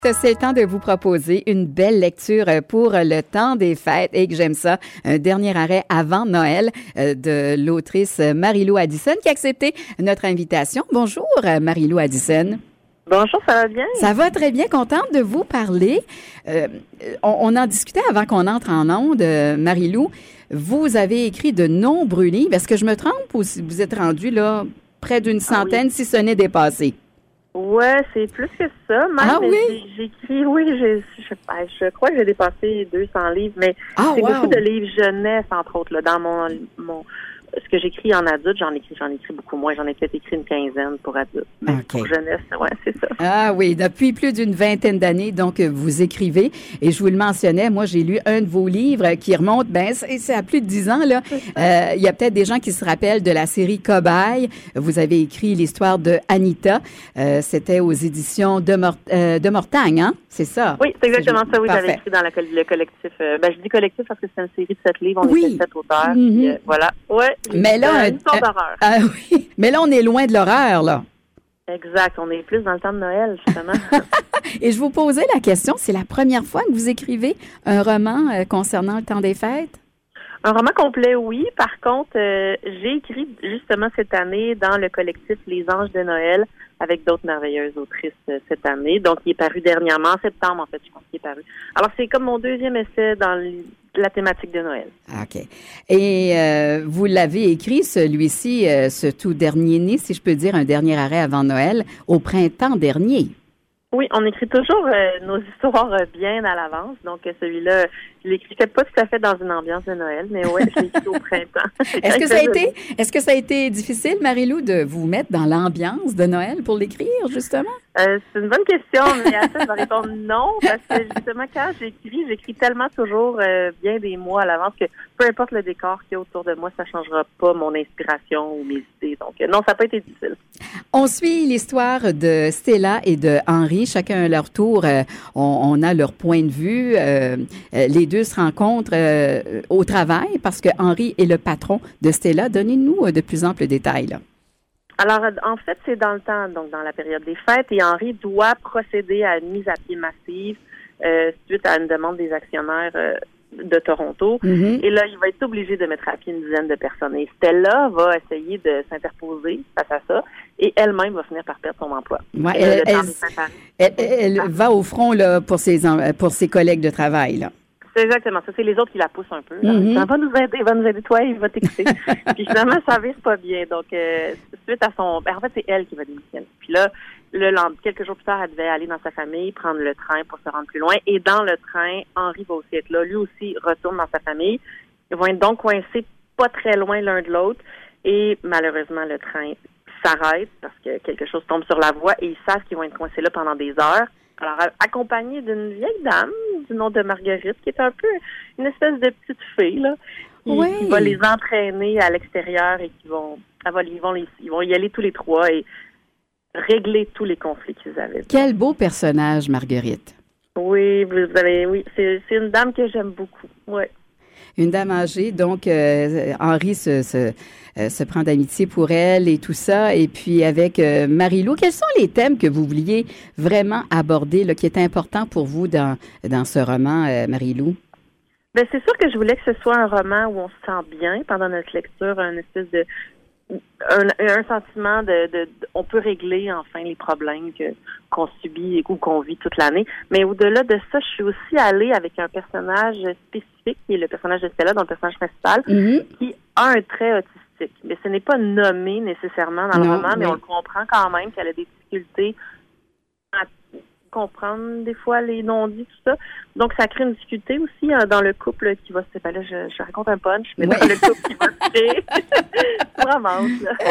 C'est le temps de vous proposer une belle lecture pour le temps des fêtes et que j'aime ça. Un dernier arrêt avant Noël de l'autrice Marie-Lou Addison qui a accepté notre invitation. Bonjour Marie-Lou Addison. Bonjour, ça va bien? Ça va très bien, contente de vous parler. On en discutait avant qu'on entre en onde, Marie-Lou. Vous avez écrit de nombreux livres. Est-ce que je me trompe ou si vous êtes rendu là près d'une centaine, si ce n'est dépassé? Ouais, c'est plus que ça. Même, oui? J'ai écrit, je crois que j'ai dépassé 200 livres, mais c'est beaucoup de livres jeunesse, entre autres, là, dans mon ce que j'écris en adulte, j'en écris beaucoup moins. J'en ai peut-être écrit une quinzaine pour adultes. Mais pour jeunesse, ouais, c'est ça. Ah oui, depuis plus d'une vingtaine d'années, donc vous écrivez. Et je vous le mentionnais, moi, j'ai lu un de vos livres qui remonte, c'est à plus de 10 ans, là. Il y a peut-être des gens qui se rappellent de la série Cobaye. Vous avez écrit l'histoire de Anita. C'était aux éditions de Mortagne, hein? C'est ça? Oui, c'est exactement ça. Oui, j'avais écrit dans le collectif. Je dis collectif parce que c'est une série de 7 livres. On était 7 auteurs. Mm-hmm. Voilà. Ouais. Mais là, une histoire d'horreur. Oui. Mais là, on est loin de l'horreur, là. Exact. On est plus dans le temps de Noël, justement. Et je vous posais la question, c'est la première fois que vous écrivez un roman concernant le temps des fêtes? Un roman complet, oui. Par contre, j'ai écrit justement cette année dans le collectif Les Anges de Noël avec d'autres merveilleuses autrices cette année. Donc, il est paru dernièrement, en septembre, en fait, je pense qu'il est paru. Alors, c'est comme mon deuxième essai dans la thématique de Noël. OK. Et vous l'avez écrit, celui-ci, ce tout dernier né, si je peux dire, un dernier arrêt avant Noël, au printemps dernier. Oui, on écrit toujours nos histoires bien à l'avance. Donc, celui-là, je l'écris peut-être pas tout à fait dans une ambiance de Noël, mais ouais, je l'ai écrit au printemps. Est-ce que ça a été difficile, Marie-Lou, de vous mettre dans l'ambiance de Noël pour l'écrire, justement? C'est une bonne question, mais à ça, je vais répondre non, parce que justement, quand j'écris tellement toujours bien des mois à l'avance que peu importe le décor qu'il y a autour de moi, ça changera pas mon inspiration ou mes idées. Donc, non, ça n'a pas été difficile. On suit l'histoire de Stella et de Henri. Chacun à leur tour, on a leur point de vue. Les deux se rencontrent au travail parce que Henri est le patron de Stella. Donnez-nous de plus amples détails, là. Alors, en fait, c'est dans le temps, donc dans la période des fêtes, et Henri doit procéder à une mise à pied massive suite à une demande des actionnaires de Toronto. Mm-hmm. Et là, il va être obligé de mettre à pied une dizaine de personnes. Et Stella va essayer de s'interposer face à ça, et elle-même va finir par perdre son emploi. Ouais, elle va au front là pour ses collègues de travail, là. C'est exactement ça. C'est les autres qui la poussent un peu. Mm-hmm. Ça va nous aider, toi, il va t'écouter. Puis finalement, ça vire pas bien. Donc, suite à son... en fait, c'est elle qui va démissionner. Puis là, quelques jours plus tard, elle devait aller dans sa famille, prendre le train pour se rendre plus loin. Et dans le train, Henri va aussi être là. Lui aussi retourne dans sa famille. Ils vont être donc coincés pas très loin l'un de l'autre. Et malheureusement, le train s'arrête parce que quelque chose tombe sur la voie et ils savent qu'ils vont être coincés là pendant des heures. Alors, accompagné d'une vieille dame du nom de Marguerite, qui est un peu une espèce de petite fille, là, qui va les entraîner à l'extérieur et ils vont y aller tous les trois et régler tous les conflits qu'ils avaient. Quel beau personnage, Marguerite. Oui, c'est une dame que j'aime beaucoup, oui. Une dame âgée, donc Henri se prend d'amitié pour elle et tout ça. Et puis avec Marie-Lou, quels sont les thèmes que vous vouliez vraiment aborder, là, qui est important pour vous dans ce roman, Marie-Lou? Ben c'est sûr que je voulais que ce soit un roman où on se sent bien pendant notre lecture, un espèce de un sentiment de on peut régler enfin les problèmes qu'on subit ou qu'on vit toute l'année. Mais au-delà de ça, je suis aussi allée avec un personnage spécifique, qui est le personnage de Stella, donc le personnage principal, qui a un trait autistique. Mais ce n'est pas nommé nécessairement dans le roman, mais on le comprend quand même qu'elle a des difficultés à comprendre des fois les non-dits, tout ça. Donc, ça crée une difficulté aussi dans le couple qui va se séparer. Là, je raconte un punch, mais dans le couple qui va se créer. Vraiment.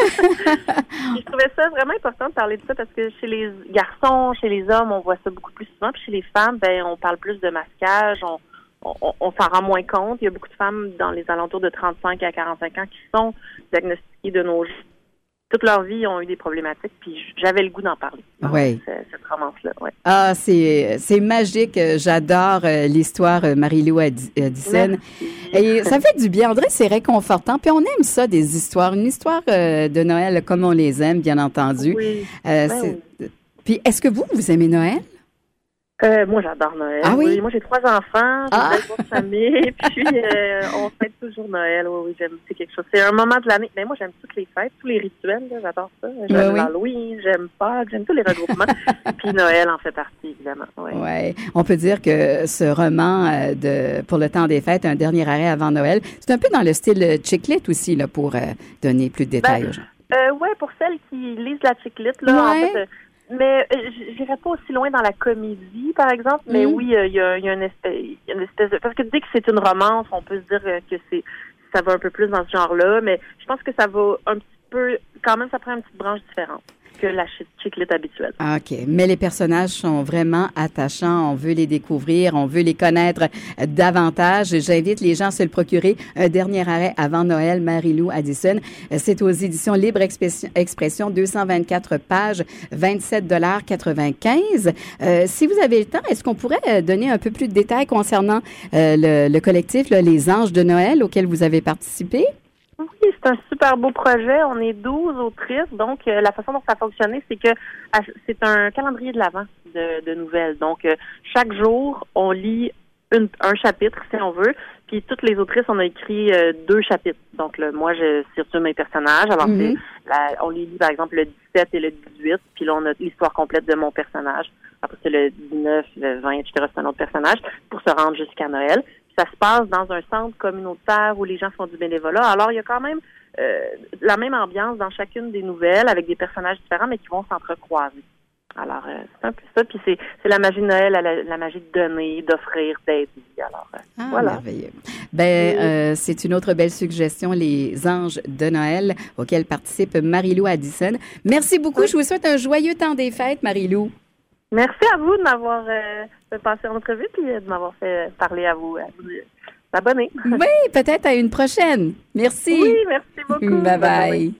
Je trouvais ça vraiment important de parler de ça parce que chez les garçons, chez les hommes, on voit ça beaucoup plus souvent. Puis chez les femmes, on parle plus de masquage, on s'en rend moins compte. Il y a beaucoup de femmes dans les alentours de 35 à 45 ans qui sont diagnostiquées de nos jours. Toute leur vie, ils ont eu des problématiques, puis j'avais le goût d'en parler. Cette romance-là, ouais. Ah, c'est magique. J'adore l'histoire Marie-Lou Addison. Et ça fait du bien. André, c'est réconfortant. Puis on aime ça, des histoires. Une histoire de Noël comme on les aime, bien entendu. Oui. Puis est-ce que vous aimez Noël? Moi, j'adore Noël. Ah oui? Moi, j'ai 3 enfants, j'ai une belle grosse famille, puis on fête toujours Noël. Oui, j'aime, c'est quelque chose. C'est un moment de l'année. Mais moi, j'aime toutes les fêtes, tous les rituels, là, j'adore ça. J'aime l'Halloween, j'aime Pâques, j'aime tous les regroupements. Puis Noël en fait partie, évidemment. Oui. Ouais. On peut dire que ce roman pour le temps des fêtes, Un dernier arrêt avant Noël, c'est un peu dans le style chick-lit aussi, là, pour donner plus de détails aux gens. Oui, pour celles qui lisent la chick-lit, là, en fait... mais j'irais pas aussi loin dans la comédie, par exemple. Mais oui, il y a une espèce de... Parce que dès que c'est une romance, on peut se dire que ça va un peu plus dans ce genre-là. Mais je pense que ça va un petit peu... Quand même, ça prend une petite branche différente que la chick-lit habituelle. OK. Mais les personnages sont vraiment attachants. On veut les découvrir. On veut les connaître davantage. J'invite les gens à se le procurer. Un dernier arrêt avant Noël, Marie-Lou Addison. C'est aux éditions Libre Expression, 224 pages, 27,95 $. Si vous avez le temps, est-ce qu'on pourrait donner un peu plus de détails concernant le collectif, là, Les Anges de Noël, auquel vous avez participé? Oui, c'est un super beau projet. On est 12 autrices. Donc, la façon dont ça a fonctionné, c'est que c'est un calendrier de l'Avent de nouvelles. Donc, chaque jour, on lit un chapitre, si on veut. Puis, toutes les autrices, on a écrit 2 chapitres. Donc, moi, je circule mes personnages. Alors, on les lit, par exemple, le 17 et le 18. Puis là, on a l'histoire complète de mon personnage. Après, c'est le 19, le 20, etc. C'est un autre personnage pour se rendre jusqu'à Noël. Ça se passe dans un centre communautaire où les gens font du bénévolat. Alors, il y a quand même la même ambiance dans chacune des nouvelles avec des personnages différents, mais qui vont s'entrecroiser. Alors, c'est un peu ça. Puis c'est la magie de Noël, la magie de donner, d'offrir, d'aider. Alors, voilà. Merveilleux. C'est une autre belle suggestion, Les Anges de Noël, auquel participe Marie-Lou Addison. Merci beaucoup. Oui. Je vous souhaite un joyeux temps des fêtes, Marie-Lou. Merci à vous de m'avoir fait passer en entrevue puis de m'avoir fait parler à vous abonnés. Oui, peut-être à une prochaine. Merci. Oui, merci beaucoup. Bye bye.